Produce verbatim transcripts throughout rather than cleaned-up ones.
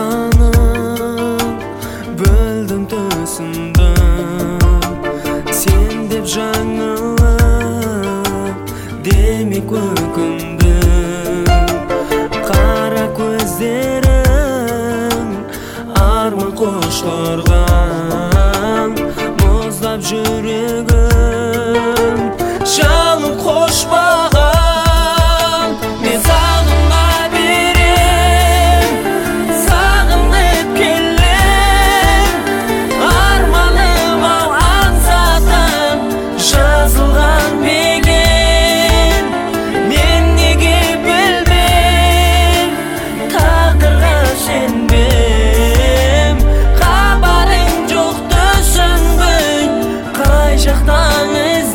жатқаның білдім түсімді сен деп жаңылып демек өкіндім қара көздерің арман қоштырған мұздап жүрегім жалын қошпаған мен сағына берем сағынып келем арманым ау аңсатып жазылған мекен мен неге білмем тағдырға сенбем хабарың жоқ түсінбей қай жақтан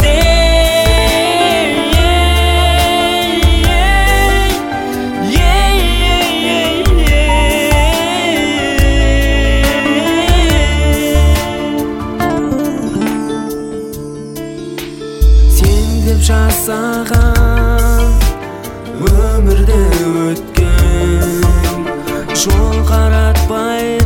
жасаған өмірде өткен жол қаратпай